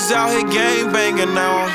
niggas out here gang banging now.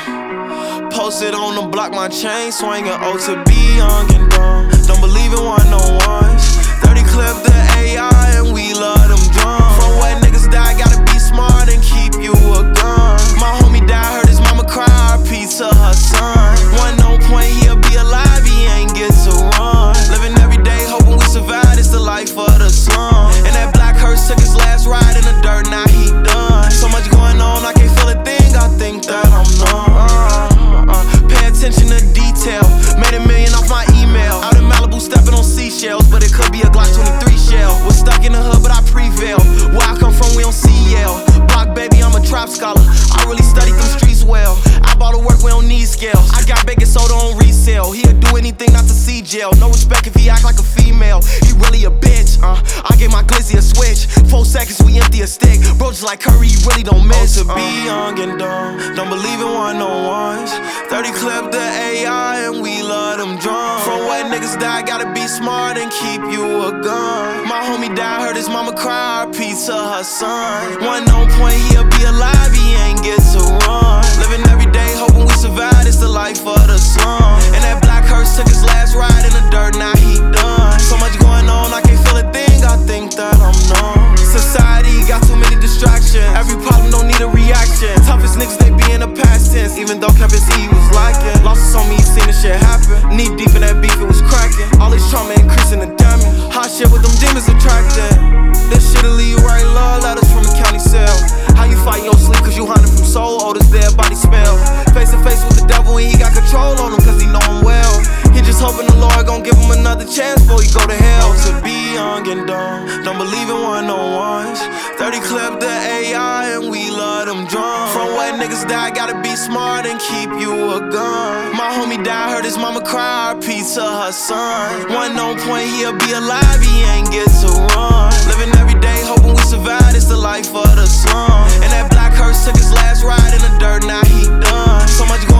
Posted on the block, my chain swinging. Oh, to be young and dumb. Don't believe in one-on-ones. 30 clip the AI and we love them drums. From where niggas die, gotta be smart and keep you a gun. My homie died, heard his mama cry, RP to her son. One on point, he'll be alive, he ain't get to run. Living every day, hoping we survive, it's the life of the slum. And that black hearse took his last ride in the dirt, now he done. So much going on, I can't feel a thing, I think that I'm numb. Pay attention to detail, made $1 million off my email. Out in Malibu stepping on seashells, but it could be a Glock 23 shell. Was stuck in the hood, but I prevail. Where I come from, we don't see Yale. Block baby, I'm a trap scholar, I really studied them streets well. I bought a work, we don't need scales. I got baking soda on resale, he'll do anything not to see jail. No respect if he act like a female, he really a bitch. I gave my glizzy a switch, 4 seconds we empty a stick. Bro just like Curry, you really don't miss. Oh, to be young and dumb, don't believe in one-on-ones. 30 clip the AI and we love them drums. From where niggas die, gotta be smart and keep you a gun. My homie died, heard his mama cry, RP to her son. One on point, he'll be alive, he ain't get to run. Living every day, hoping we survive, it's the life of the slum. And that black hearse took his last ride in the dirt, now he done. So much going on, I can't feel a thing, I think that I'm numb. Society got too many distractions, every problem don't need a reaction. Toughest niggas, they be in the past tense, even though Kevin C was lacking. Losses on me, seen the shit happen. Knee deep in that beef, it was cracking. All this trauma increasing the damage. Hot shit with them demons attracting. This shit'll leave you writing love letters from a county cell. How you fight your sleep cause you hunting from soul, oldest dead body smell. Face to face with the devil and he got control on him cause he know him well. He just hoping the Lord gon' give him another chance before he go to hell. Oh, to be young and dumb, don't believe in one-on-ones. 30 clip the AI and we love them drums. From where niggas die, gotta be smart and keep you a gun. My homie died, heard his mama cry, RP to her son. One on point, he'll be alive, he ain't get to run. Living every day, hoping we survive, it's the life of the slum. And that black hearse took his last ride in the dirt, now he done. So much